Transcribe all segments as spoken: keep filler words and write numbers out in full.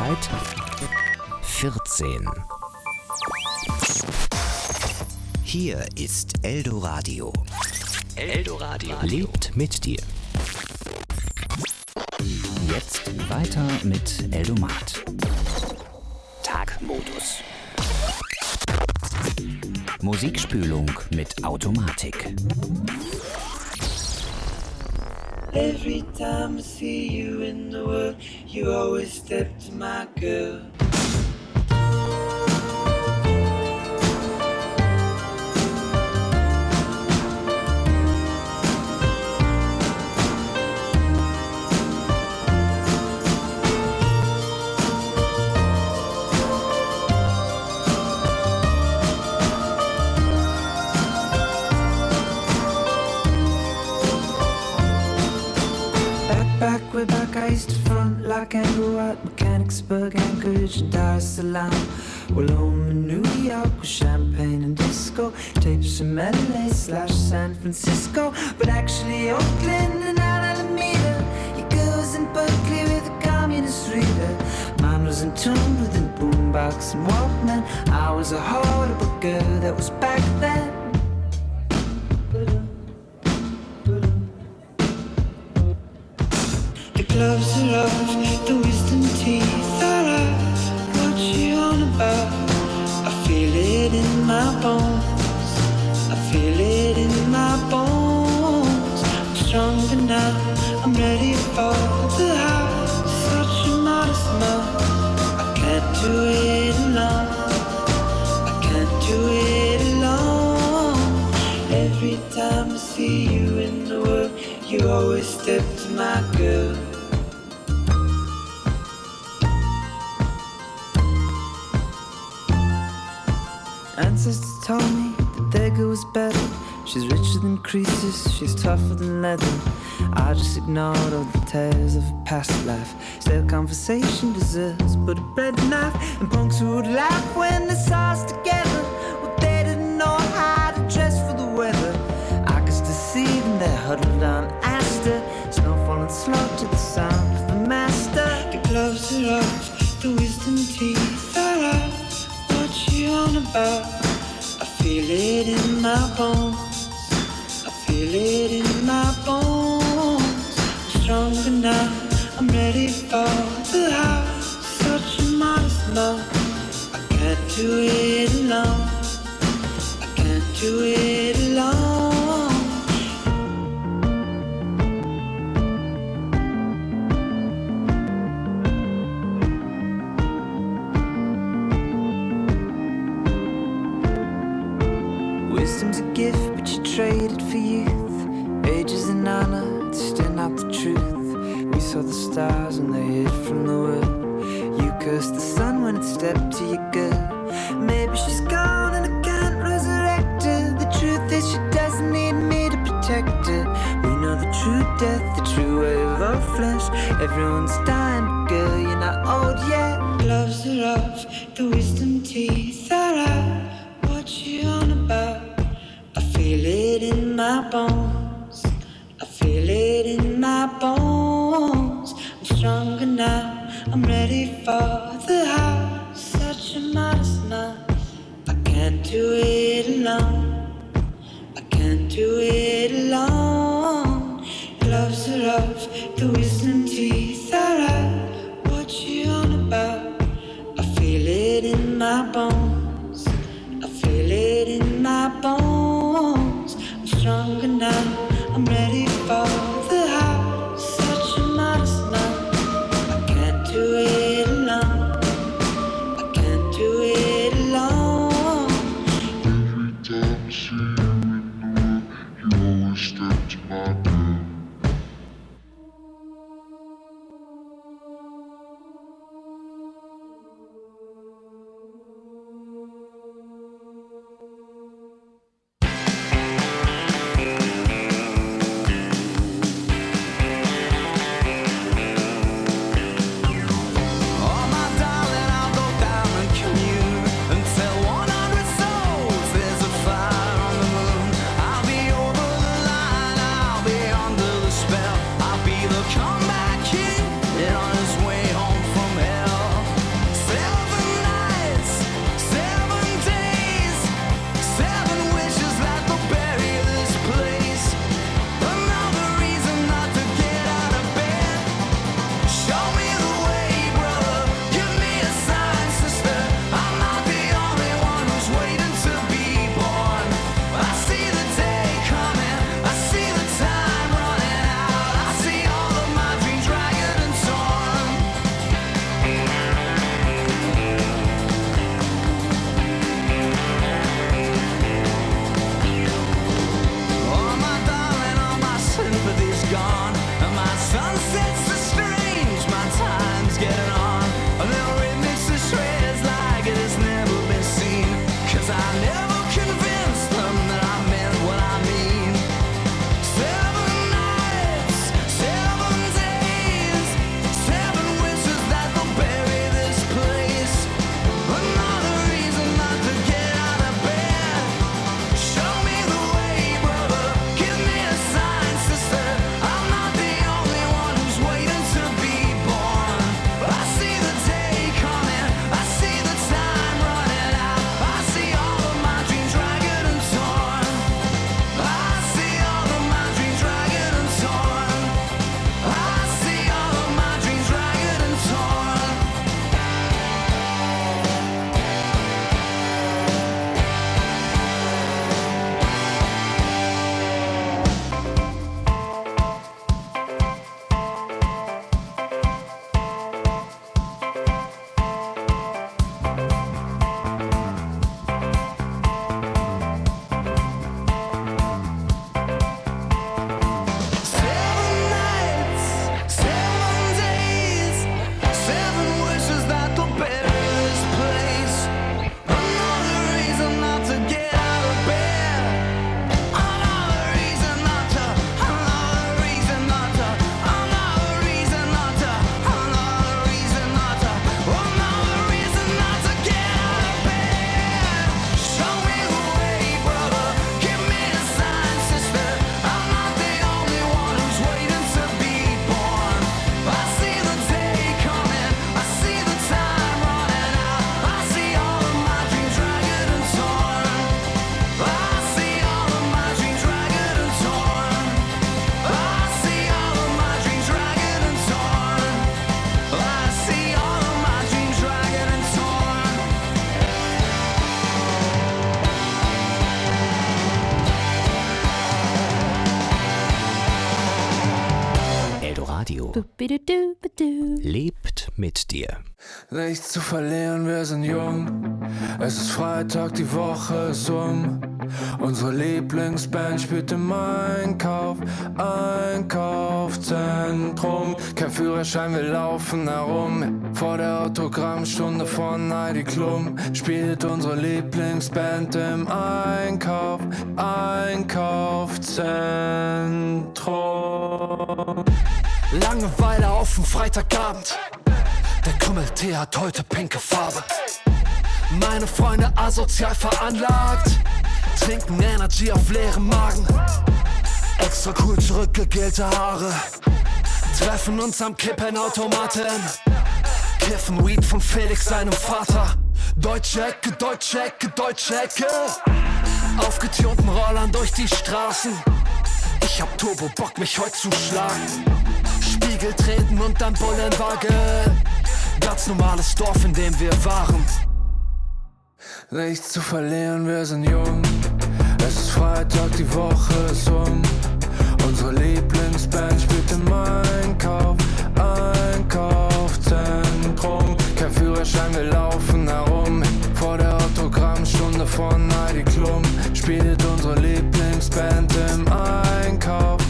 Zeit vierzehn. Hier ist Eldoradio. Eldoradio lebt mit dir. Jetzt weiter mit Eldomat. Tagmodus. Musikspülung mit Automatik. Every time I see you in the world, you always step to my girl. Way back I used to front like Anglewood, Mechanicsburg, Anchorage, and Dar es Salaam. Well, home in New York with champagne and disco, tapes from L A slash San Francisco, but actually Oakland and Alameda. Your girl was in Berkeley with a communist reader. Mine was in tune with a boombox and Walkman. I was a horrible girl that was back then. Gloves are off, the wisdom teeth are out. What you on about? I feel it in my bones. I feel it in my bones. I'm stronger now, I'm ready for the house. Such a modest mouth. I can't do it alone. I can't do it alone. Every time I see you in the world, you always step to my girl. Ancestors told me that their girl was better. She's richer than Croesus, she's tougher than leather. I just ignored all the tales of a past life. Stale conversation deserves but a bread knife. And punks who would laugh when they saw us together. Well, they didn't know how to dress for the weather. I could still see them there huddled on Astor. Snow falling slow to the sound of the master. The gloves are off, the wisdom teeth are out. What you on about? I feel it in my bones. I feel it in my bones. I'm stronger now, I'm ready for the house. Such a modest mouth. I can't do it alone. I can't do it alone. Wisdom's a gift, but you trade it for youth. Age is an honor, it's still not the truth. We saw the stars when they hid from the world. You cursed the sun when it stepped to your girl. Maybe she's gone and I can't resurrect her. The truth is she doesn't need me to protect her. We know the true death, the true way of our flesh. Everyone's dying, but girl, you're not old yet. Gloves are off, the wisdom teeth are out. What you on about? I feel it in my bones. I feel it in my bones. I'm stronger now, I'm ready for the house. Such a modest mouth. I can't do it alone. I can't do it alone. Gloves are off, the wisdom teeth are out. What you on about? I feel it in my bones. I feel it in my bones. I'm stronger now, I'm ready for the house. Such a modest mouth. I can't do it alone. I can't do it alone. Every time I see you in the world, you always step to my Radio lebt mit dir. Nichts zu verlieren, wir sind jung. Es ist Freitag, die Woche ist um. Unsere Lieblingsband spielt im Einkauf, Einkaufszentrum. Kein Führerschein, wir laufen herum. Vor der Autogrammstunde von Heidi Klum spielt unsere Lieblingsband im Einkauf, Einkaufszentrum. Langeweile auf dem Freitagabend. Der Krümmeltee hat heute pinke Farbe. Meine Freunde asozial veranlagt, trinken Energy auf leerem Magen. Extra cool zurückgegelte Haare, treffen uns am Kippenautomaten, kiffen Weed von Felix seinem Vater. Deutsche Ecke, deutsche Ecke, deutsche Ecke. Aufgetunten Rollern durch die Straßen. Ich hab Turbo Bock, mich heute zu schlagen. Spiegel treten und dann Bullenwagen. Ganz normales Dorf, in dem wir waren. Nichts zu verlieren, wir sind jung. Es ist Freitag, die Woche ist um. Unsere Lieblingsband spielt im Einkauf, Einkaufszentrum. Kein Führerschein, wir laufen herum. Vor der Autogrammstunde von Heidi Klum spielt unsere Lieblingsband im Einkauf,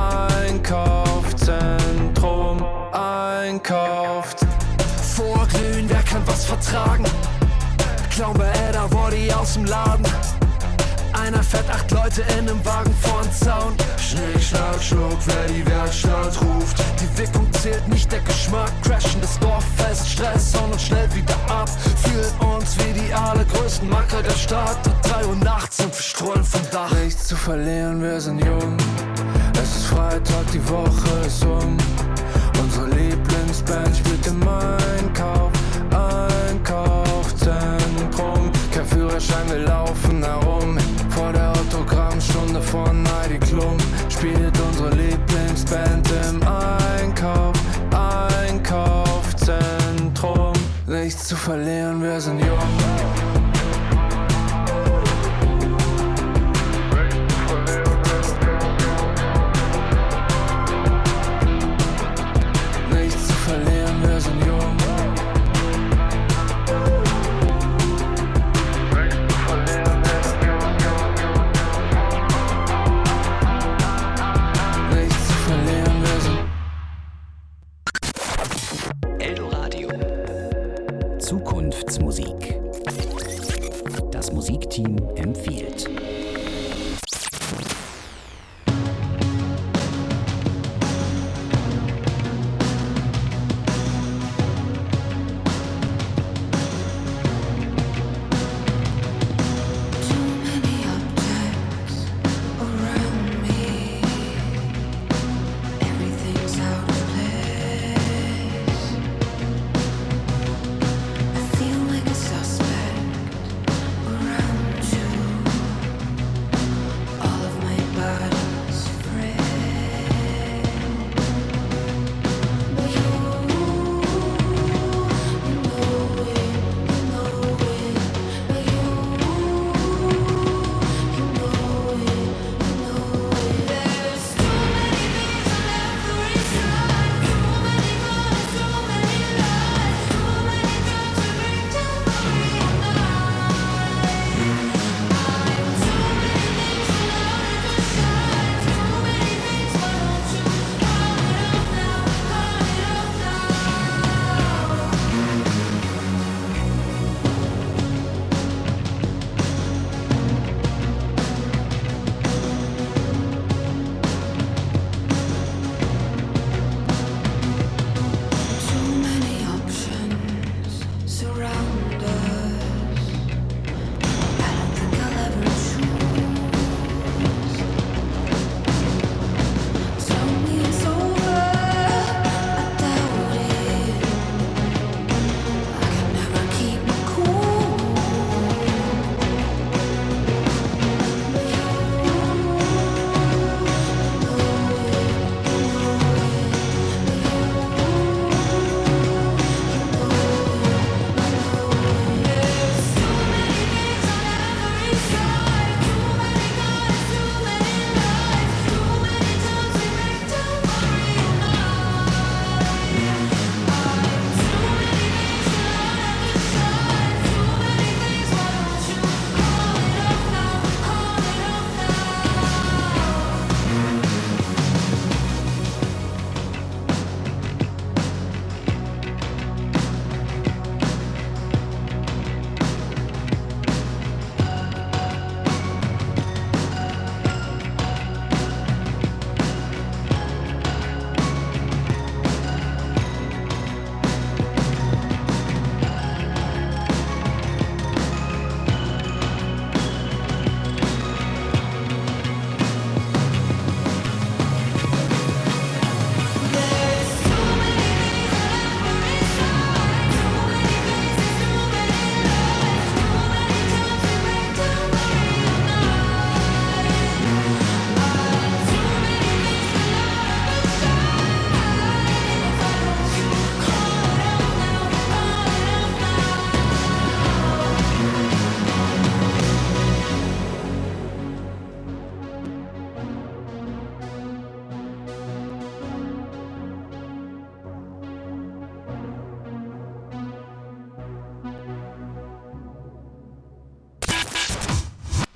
Einkaufszentrum, Einkauf. Vorglühen, wer kann was vertragen? Klauen bei Edda Body aus dem Laden. Einer fährt acht Leute in einem Wagen vorn Zaun. Schnick, schnack, schnuck, wer die Werkstatt ruft. Die Wirkung zählt nicht, der Geschmack. Crashen das Dorf fest, Stress, hauen uns schnell wieder ab. Fühlen uns wie die allergrößten Macker der Stadt. drei Uhr nachts und wir strollen vom Dach. Nichts zu verlieren, wir sind jung. Es ist Freitag, die Woche ist um. Unsere Lieblingsband spielt im Einkauf, Einkaufszentrum. Kein Führerschein, wir laufen herum. Vor der Autogrammstunde von Heidi Klum spielt unsere Lieblingsband im Einkauf, Einkaufszentrum. Nichts zu verlieren, wir sind jung. Zukunftsmusik. Das Musikteam empfiehlt. Suspect around you.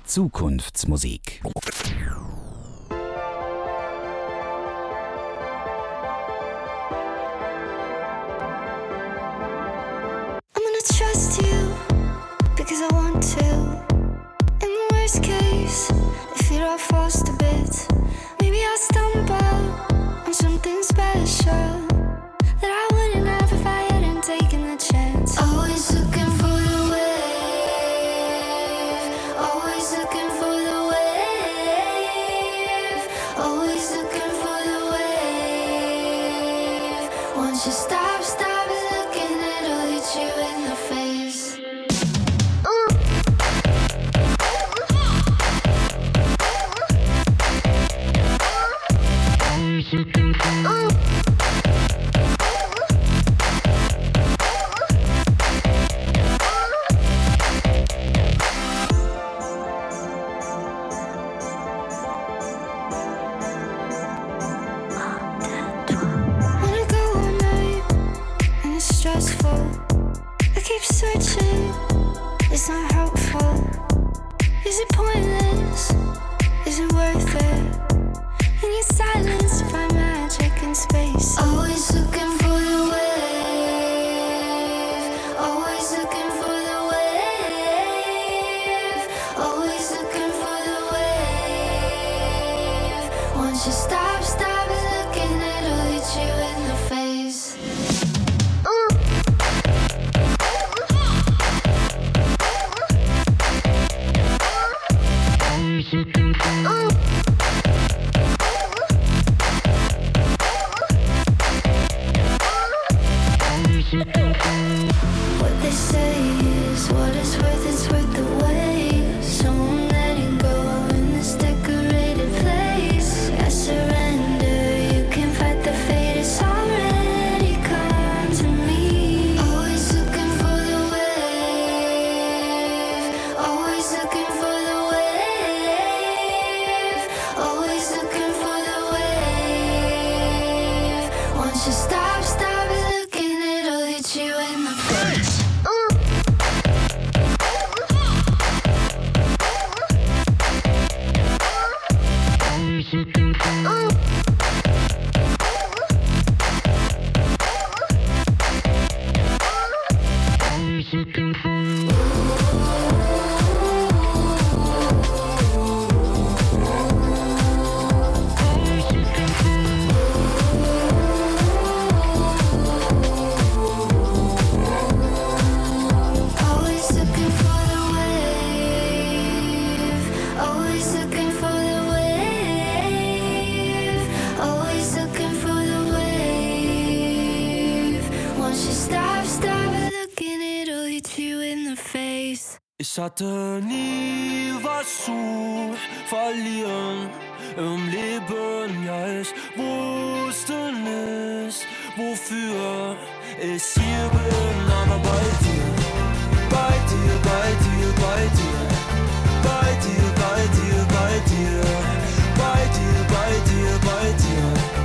Zukunftsmusik. Trust you because I want to. In the worst case, if it all falls to bits, maybe I'll stumble on something special that I wouldn't have if I hadn't taken the chance. Always looking for the wave, always looking for the wave, always looking for the wave. Once you stop, stop looking, it'll hit you in the face. Ich hatte nie was zu verlieren im Leben, ja ich wusste nicht, wofür ich hier bin, aber bei dir, bei dir, bei dir, bei dir, bei dir, bei dir, bei dir, bei dir, bei dir, bei dir.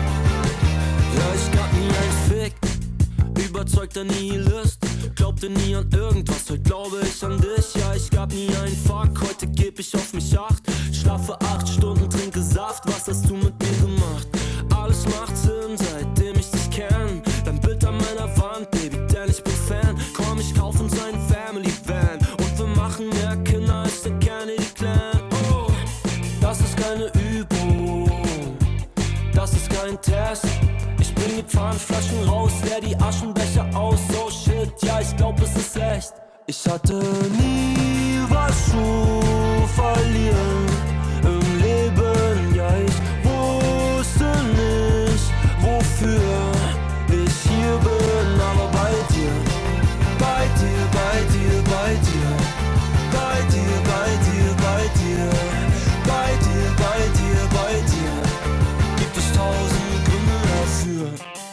Ja, ich gab nie ein Fick, überzeugter Nihilist. Glaubte nie an irgendwas, heute glaube ich an dich. Ja, ich gab nie einen Fuck, heute geb ich auf mich acht. Schlafe acht Stunden, trinke Saft, was hast du mit mir gemacht? Alles macht Sinn, seitdem ich dich kenn. Dein Bild an meiner Wand, Baby, denn ich bin Fan. Komm, ich kauf uns einen Family Van und wir machen mehr Kinder als der Kennedy Clan. Oh, das ist keine Übung, das ist kein Test. Ich bring die Pfandflaschen raus, leer die Aschenbecher aus. Oh shit, ja, ich glaub, es ist echt. Ich hatte nie was zu verlieren im Leben. Ja, ich wusste nicht, wofür ich hier bin. Aber bei dir, bei dir, bei dir, bei dir, bei dir, bei dir, bei dir, bei dir, bei dir, bei dir, gibt es tausend Gründe dafür.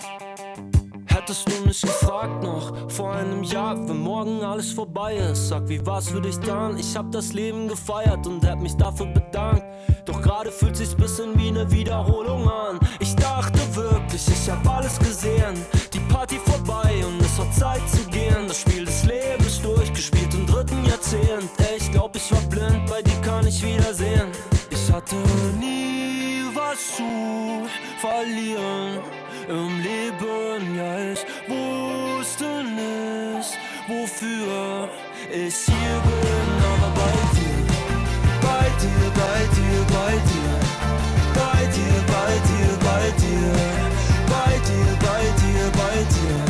Hättest du mich gefragt noch vor einem Jahr, wenn morgen alles vorbei ist, sag, wie war's für dich dann? Ich hab das Leben gefeiert und hätt mich dafür bedankt. Doch gerade fühlt sich's bisschen wie eine Wiederholung an. Ich dachte wirklich, ich hab alles gesehen, die Party vorbei und es war Zeit zu gehen. Das Spiel des Lebens durchgespielt im dritten Jahrzehnt. Ey, ich glaub, ich war blind, bei dir kann ich wieder was zu verlieren im Leben, ja, ich wusste nicht, wofür ich hier bin, aber bei dir, bei dir, bei dir, bei dir, bei dir, bei dir, bei dir, bei dir, bei dir, bei dir.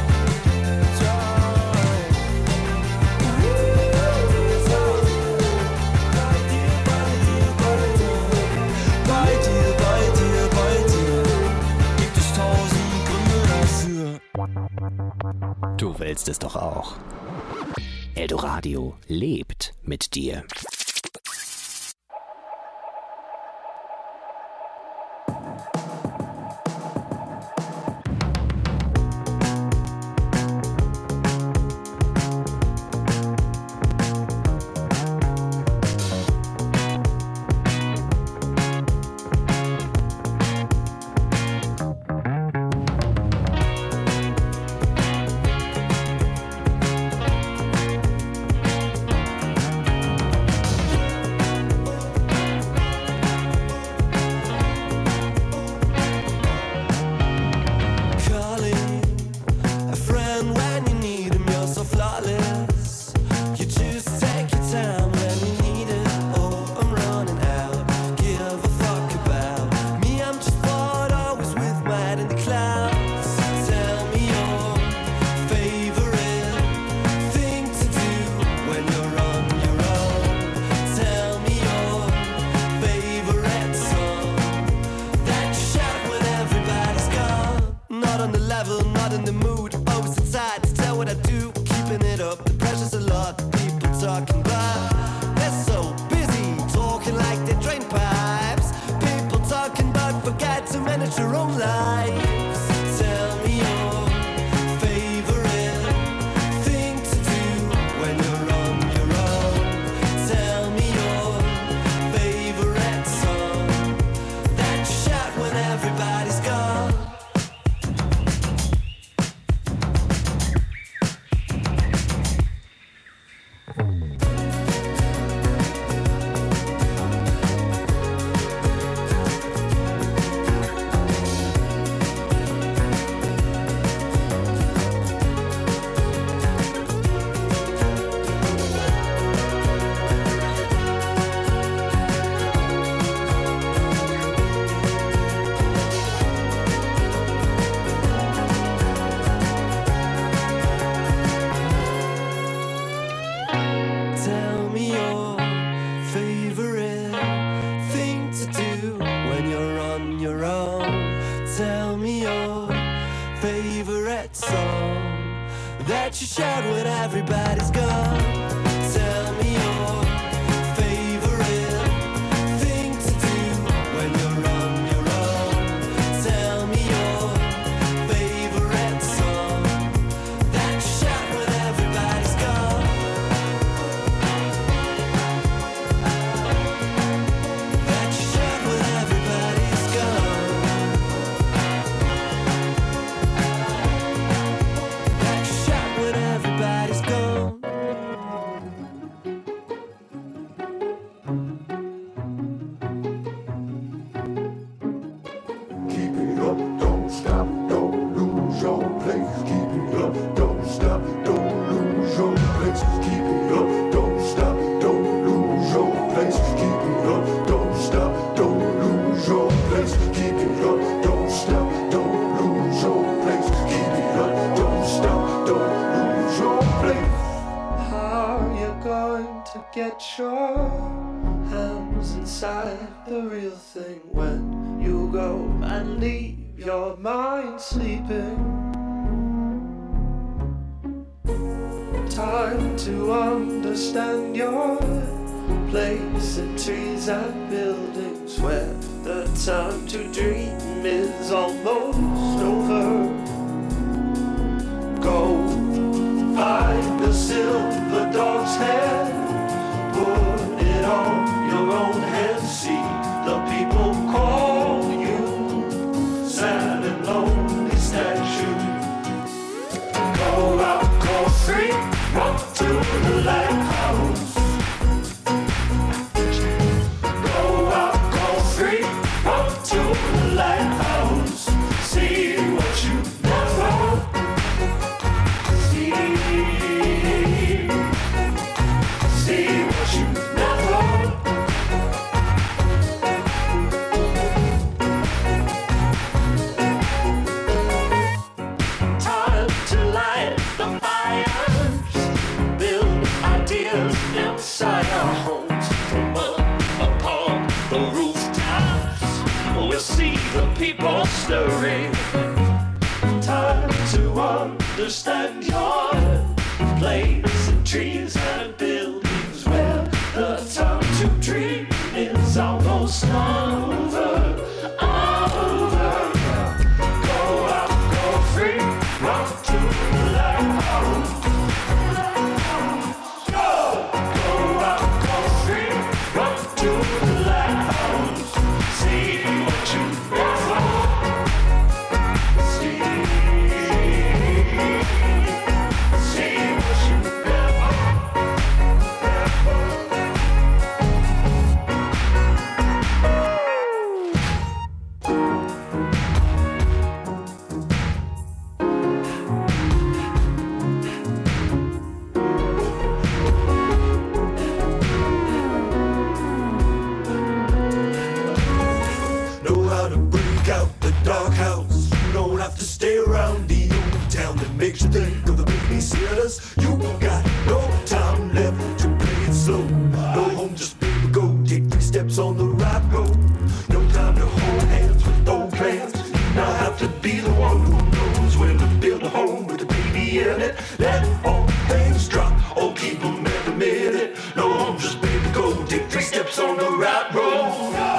Du willst es doch auch. Eldoradio lebt mit dir. Walk to Time to understand your place and trees and buildings where the time to dream is almost over. Over. Go out, go free, run to the lighthouse. Go, go out, go free, run to the lighthouse. See what you never see. See what you never, know how to break out the dark house. You don't have to stay around the old town that makes you think of the babysitters. You got no time left to play it slow. No home, just baby, go take three steps on the right road. No time to hold hands with old plans. You now have to be the one who knows when to build a home with a baby in it. Let all things drop, or keep them every minute. No home, just baby, go take three steps on the right road.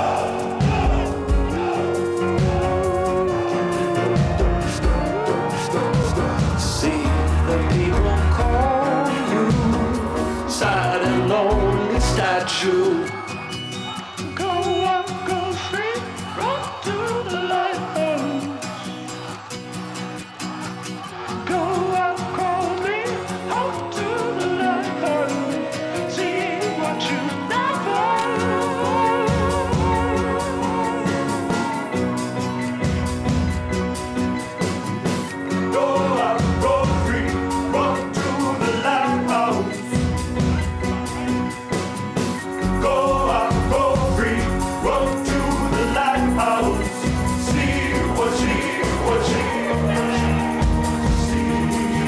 See the people call you sad and lonely statue. Go up, go free, run to the lighthouse. Go up, call me, up to the lighthouse. See what you never. Go out, go free, run to the lighthouse. Go out, go free, run to the lighthouse. See what she, what she, see.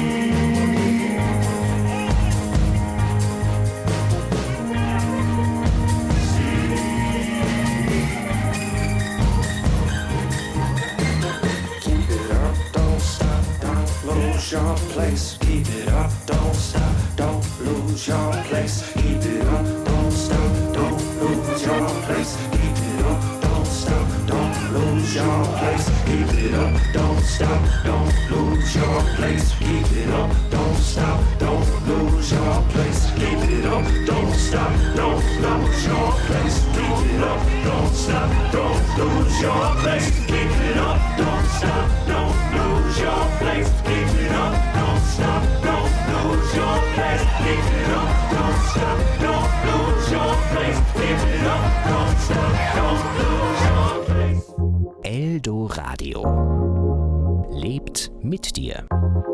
Keep it up, don't stop, don't lose your place. Keep it up, don't stop, don't lose your place. Keep it up, don't stop, don't lose your place. Keep it up, don't stop, don't lose your place. Keep it up, don't stop, don't lose your place. Keep it up, don't stop, don't lose your place. Keep it up, don't stop, don't lose your place. Keep it up, don't stop, don't lose your place. Keep it up, don't stop, don't lose your place. Keep it up, don't stop, don't lose your place. Keep it up, don't stop, don't lose your place. Keep it up, don't stop, don't lose your place. Eldoradio. Lebt mit dir.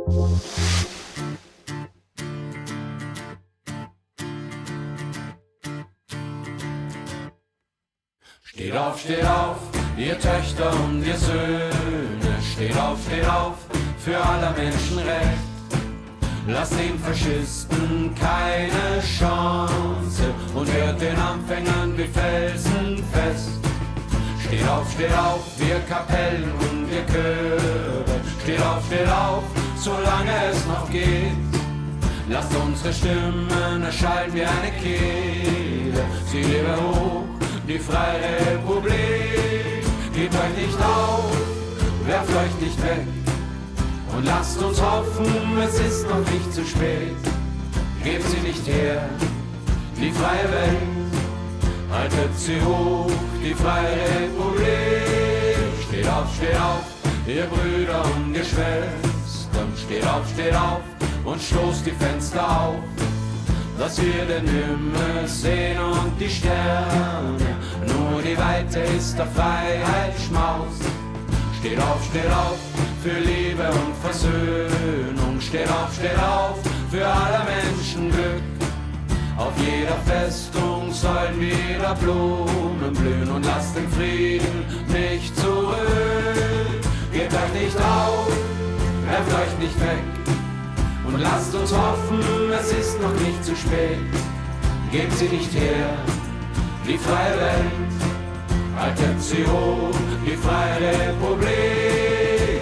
Steht auf, steht auf, ihr Töchter und ihr Söhne. Steht auf, steht auf, für aller Menschen Recht. Lasst den Faschisten keine Chance und hört den Anfängern wie Felsen fest. Steht auf, steht auf, wir Kapellen und wir Chöre. Steht auf, steht auf, solange es noch geht. Lasst unsere Stimmen erschallen wie eine Kehle. Sie lebe hoch, die Freie Republik. Gebt euch nicht auf, werft euch nicht weg. Und lasst uns hoffen, es ist noch nicht zu spät. Gebt sie nicht her, die freie Welt. Haltet sie hoch, die Freie Republik. Steht auf, steht auf, ihr Brüder und ihr Schwestern. Steht auf, steht auf und stoßt die Fenster auf, dass wir den Himmel sehen und die Sterne. Nur die Weite ist der Freiheit Schmaus. Steht auf, steht auf, für Liebe und Versöhnung. Steht auf, steht auf, für aller Menschen Glück. Auf jeder Festung sollen wieder Blumen blühen und lasst den Frieden nicht zurück. Gebt euch nicht auf, werft euch nicht weg und lasst uns hoffen, es ist noch nicht zu spät. Gebt sie nicht her, die freie Welt, haltet sie hoch, die Freie Republik.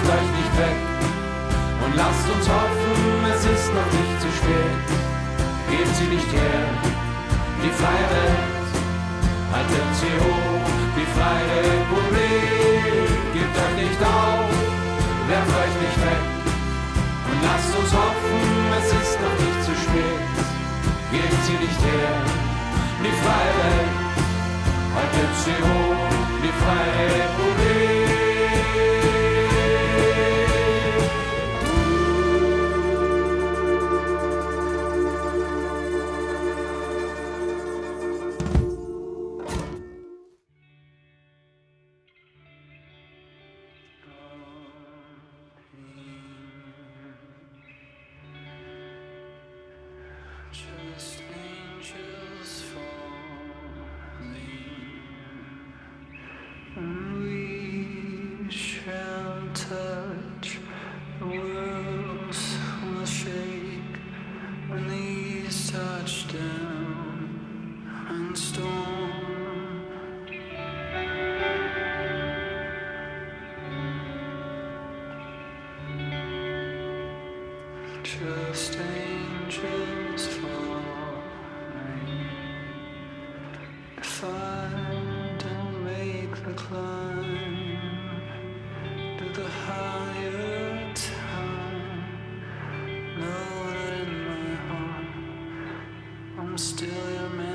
werft euch nicht weg und lasst uns hoffen, es ist noch nicht zu spät. Gebt sie nicht her, die freie Welt, haltet sie hoch, die freie Republik. Gebt euch nicht auf, werft euch nicht weg und lasst uns hoffen, es ist noch nicht zu spät. Gebt sie nicht her, die freie Welt, haltet sie hoch, die freie Republik. Just angels falling, and we shall touch. The worlds will shake when these touch down and storm. Just angels falling, find and make the climb to the higher time. Know that in my heart I'm still your man.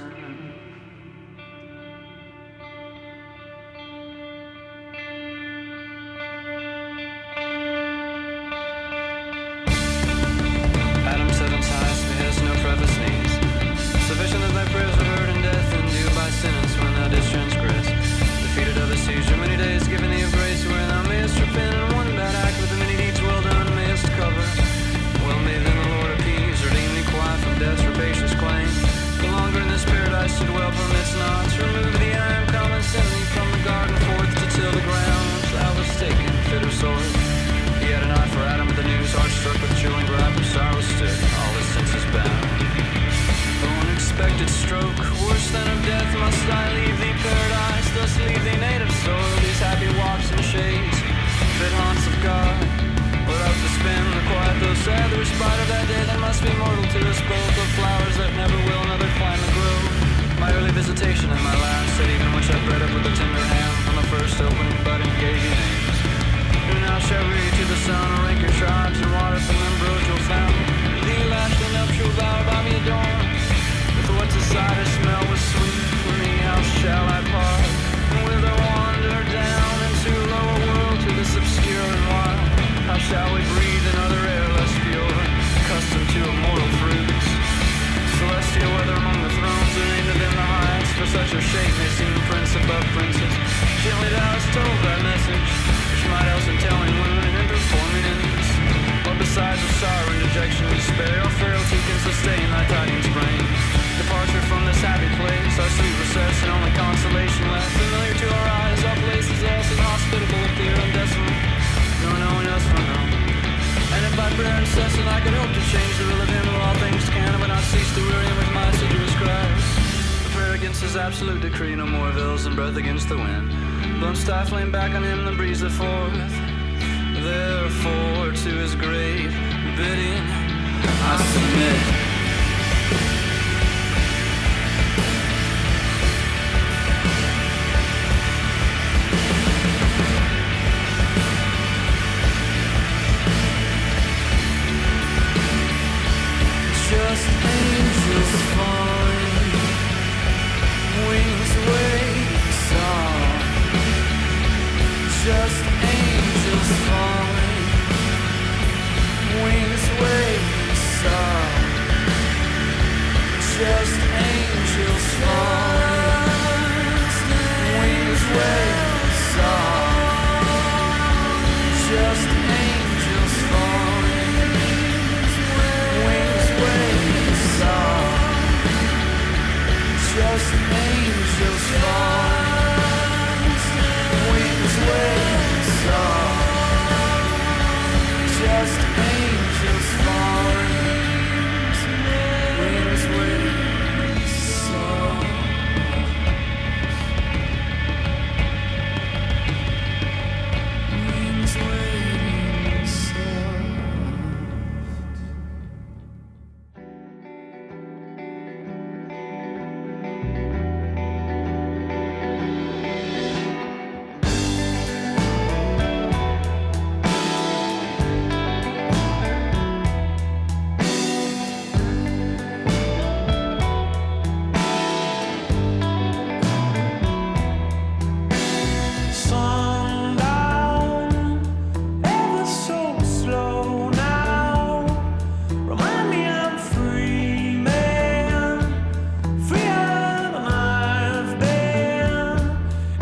Adam seven's highest behest no preface needs. Sufficient that thy prayers were heard in death, and due by sentence when thou didst transgress. Defeated of a seizure, many days given thee of grace, wherein thou mayest repent, and one bad act with the many deeds well done mayest cover. Well may then the Lord appease, redeem thee quiet from death's rapacious claim. The longer in this paradise to dwell permits not to remove thee. I am come and send thee from the garden forth to till the ground which thou wast taken, fit or sword. He had an eye for Adam at the news, heart struck with chilling gripe, of sorrow stood, all his senses bound. Though unexpected stroke, worse than of death, must I leave thee paradise, thus leave thee native soil, these happy walks and shades, fit haunts of God. But up to spend the quiet though sad, the respite of that day that must be mortal to us both, of flowers that never will another climate grow. My early visitation and my last, that even which I bred up with a tender hand, from the first opening budding gave you names. Who now shall read to the sun, rank your tribes and water from ambrosial fountain. Thee last the nuptial vow by me adorned, with what to sight or smell was sweet. From thee how shall I part, and whither wander down into lower world to this obscure and wild? How shall we breathe another air less pure, accustomed to immortal fruits? Celestial weather among the thrones, and aimed them the highest, for such a shape may seem prince above princes. Gently thou hast told thy message, which might else in telling wound and in performing ends. Or besides of sorrow and dejection and despair, your frailty can sustain thy tidings bring. Departure from this happy place, our sweet recess, and only consolation left. Familiar to our eyes, our places else inhospitable appear and desolate, nor knowing us from home. And if by prayer incessant I could hope to change the will of him who all things can, I would not cease to weary him with my assiduous cries. The prayer against his absolute decree no more avails than breath against the wind, blown stifling back on him the breeze that forth. Therefore to his great bidding I submit. Just angels falling, wings waving soft. Just angels falling, wings waving soft.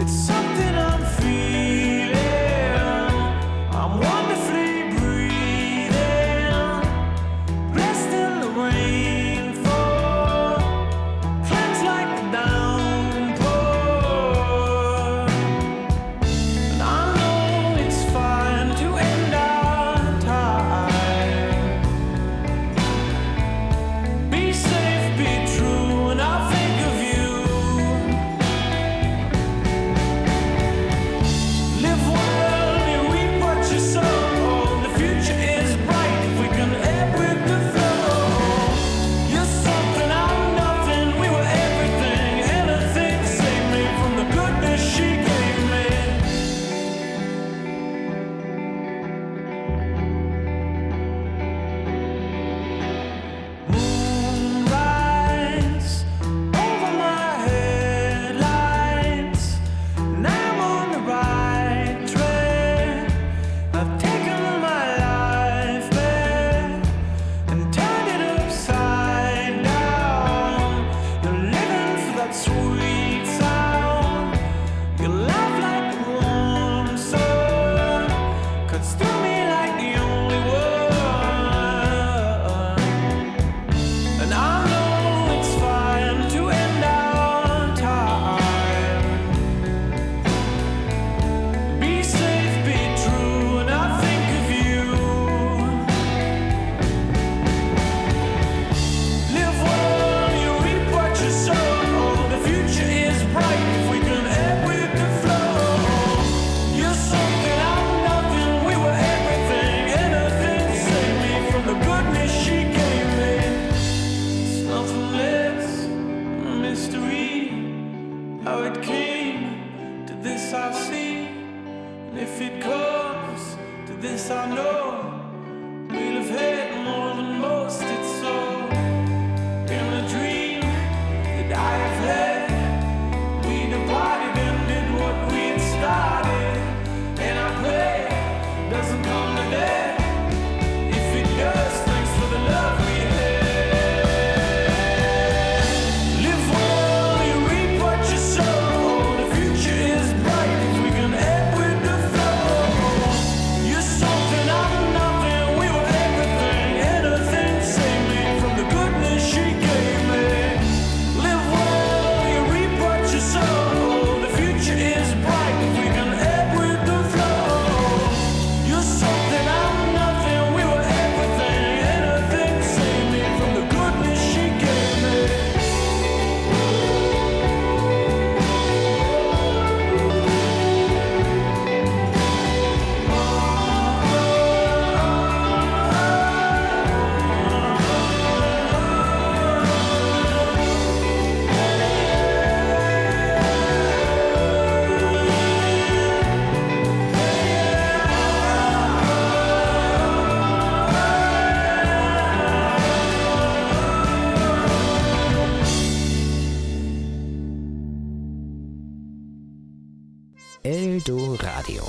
Eldoradio.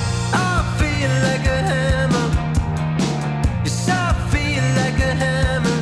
I feel like a hammer. Yes, I feel like a hammer.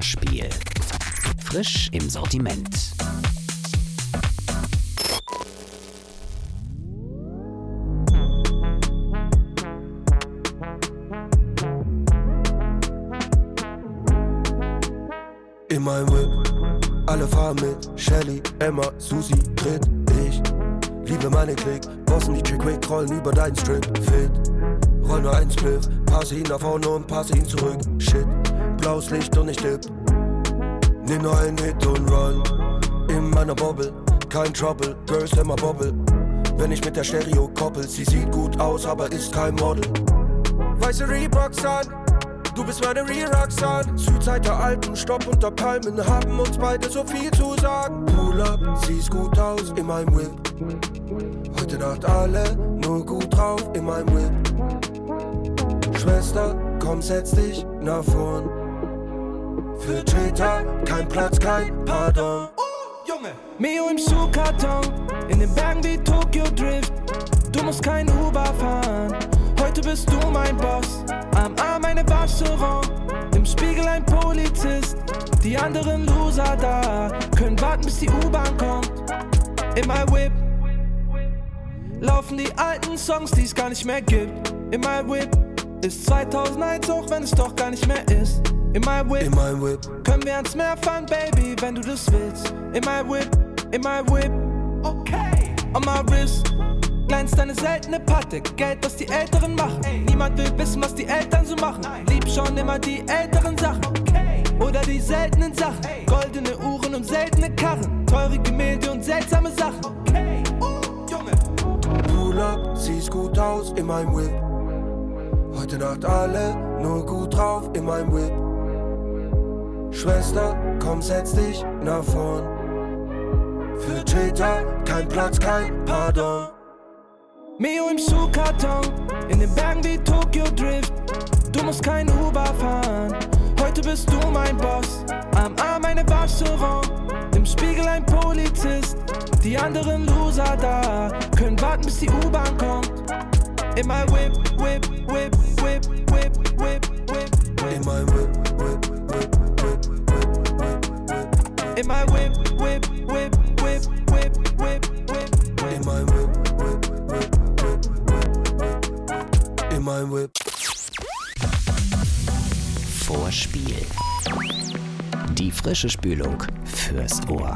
Vorspiel. Frisch im Sortiment. In meinem Whip, alle fahren mit. Shelly, Emma, Susi, Grit, ich liebe meine Klick. Bossen die Chick-Quick, rollen über deinen Strip. Fit, roll nur ein Spliff, passe ihn nach vorne und passe ihn zurück. Shit, blaues Licht und ich tipp. Nimm nur einen Hit und run. In meiner Bobble, kein Trouble, Girls immer Bobble. Wenn ich mit der Stereo koppel, sie sieht gut aus, aber ist kein Model. Weiße Reeboks an, du bist meine Re-Roxanne. Südzeit der Alpen, Stopp unter Palmen, haben uns beide so viel zu sagen. Pull up, siehst gut aus in meinem Whip. Heute Nacht alle nur gut drauf in meinem Whip. Schwester, komm, setz dich nach vorn. Für Täter, kein Platz, kein Pardon. Junge! Mio im Schuhkarton, in den Bergen wie Tokyo Drift. Du musst kein Uber fahren, heute bist du mein Boss. Am Arm eine Wascheron, im Spiegel ein Polizist. Die anderen Loser da können warten, bis die U-Bahn kommt. In my Whip laufen die alten Songs, die es gar nicht mehr gibt. In my Whip ist zweitausendeins, auch wenn es doch gar nicht mehr ist. In my Whip, in my Whip können wir ans Meer fahren, Baby, wenn du das willst. In my Whip, in my Whip, okay. On my wrist glänzt eine seltene Patte, Geld, was die Älteren machen. Ey. Niemand will wissen, was die Eltern so machen. Nein. Lieb schon immer die älteren Sachen, okay. Oder die seltenen Sachen. Ey. Goldene Uhren und seltene Karren, teure Gemälde und seltsame Sachen, okay. uh, Junge. Pull up, siehst gut aus in meinem Whip. Heute Nacht alle nur gut drauf in meinem Whip. Schwester, komm, setz dich nach vorn. Für Täter, kein Platz, kein Pardon. Mio im Schuhkarton, in den Bergen wie Tokyo Drift. Du musst kein Uber fahren, heute bist du mein Boss. Am Arm eine Wascheron, im Spiegel ein Polizist. Die anderen Loser da können warten, bis die U-Bahn kommt. In my Whip, Whip, Whip, Whip, Whip, Whip, Whip. In my Whip, Whip, Whip, Whip, Whip, Whip, Whip. In my Whip, Whip, Whip, Whip, Whip, Whip, Whip. In my Whip, Whip, Whip, Whip, Whip, Whip. In my Whip. Vorspiel. Die frische Spülung fürs Ohr.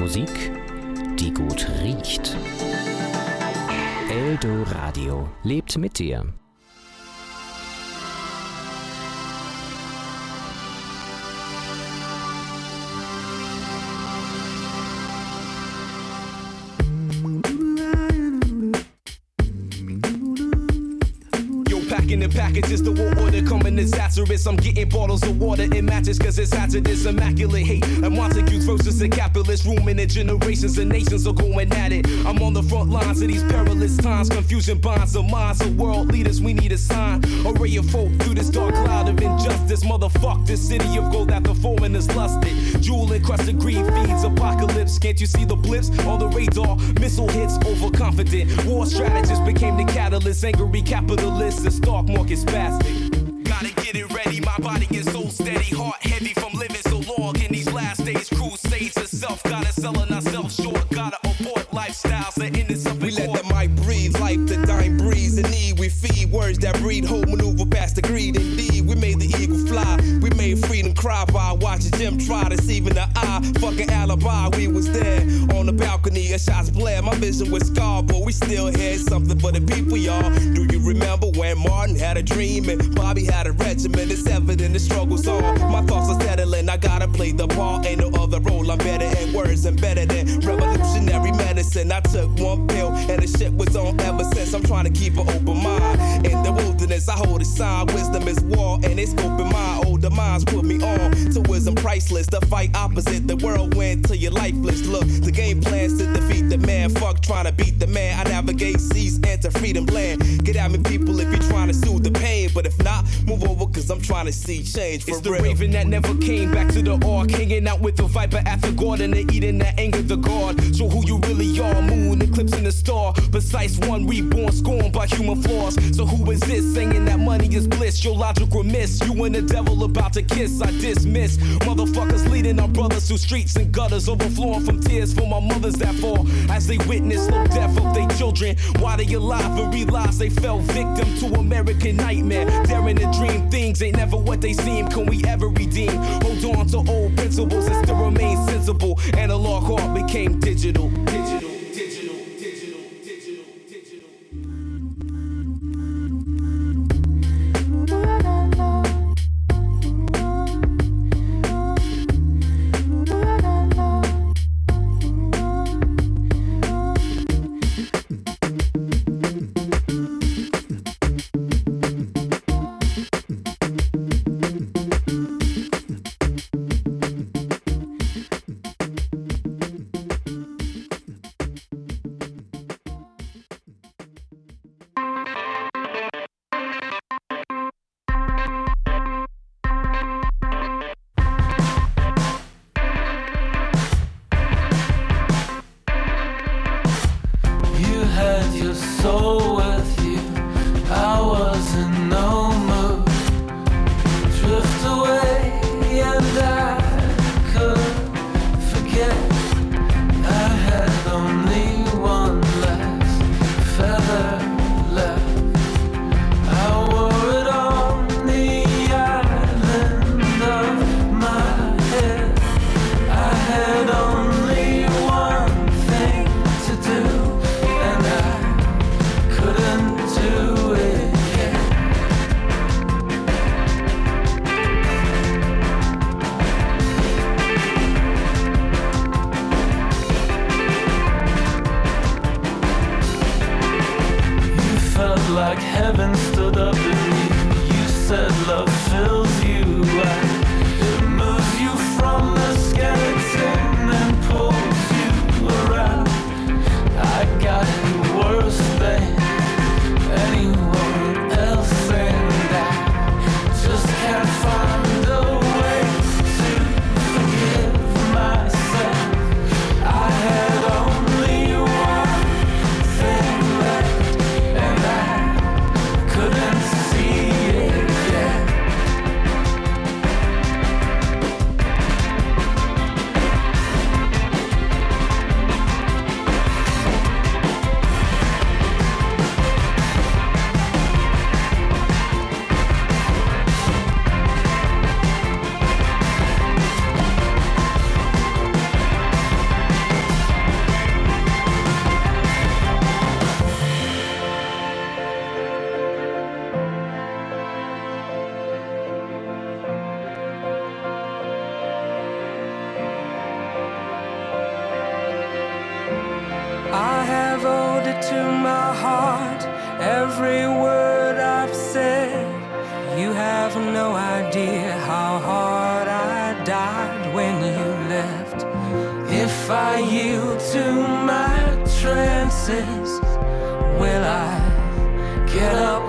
Musik, die gut riecht. Eldoradio lebt mit dir. In the packages, the war order coming disastrous. I'm getting bottles of water in matches cause it's hazardous. Immaculate hate and Montagues versus the capitalist. Rooming in generations and nations are going at it. I'm on the front lines of these perilous times. Confusion bonds the minds of world leaders. We need a sign. A ray of hope through this dark cloud of injustice. Motherfuck this city of gold that the foreigners lusted. Jewel encrusted greed feeds apocalypse. Can't you see the blips on the radar? Missile hits overconfident. War strategists became the catalyst. Angry capitalists and stock market spastic. Gotta get it ready, my body is so steady. Heart heavy from living so long in these last days. Crusades of self, gotta selling ourselves short. Gotta abort lifestyles that end in something. We let the mic breathe, life the dying breeze. In need we feed words that breed hope, maneuver past the greed. Indeed, we made the eagle fly. We made freedom cry by watching Jim try deceiving the eye. Fucking alibi, we was there on the balcony. A shots blare, my vision was scarred, but we still had something for the people, y'all. Do you remember when Martin had a dream and Bobby had a regiment? It's evident the struggle's on. My thoughts are settling, I gotta play the part. Ain't no other role, I'm better at words and better than revolutionary medicine. I took one pill and the shit was on ever since. I'm trying to keep an open mind. In the wilderness, I hold a sign. Wisdom is war and it's open mind. Older minds put me on to wisdom priceless. The fight opposite the whirlwind till you're lifeless. Look, the game plans to defeat the man. Fuck trying to beat the man. I navigate seas, enter freedom land. Get at me, people, if you're trying to soothe the pain. But if not, move over, cause I'm trying to see change for it's real. It's the raven that never came back to the ark. Hanging out with the viper at the garden and eating that anger the god. So who you really are, moon eclipsing the star. Precise one, reborn, scorned by human flaws. So who is this, saying that money is bliss? Your logical miss, you and the devil about to kiss. I dismiss, motherfuckers leading our brothers through streets and gutters. Overflowing from tears for my mothers that fall as they witness slow death of their children. While they alive and realize they fell victim to American nightmare. Daring to dream things ain't never what they seem. Can we ever redeem? Hold on to old principles and still remain sensible. Analog art became digital. Digital. to my heart every word I've said. You have no idea how hard I died when you left. If I yield to my trances, will I get up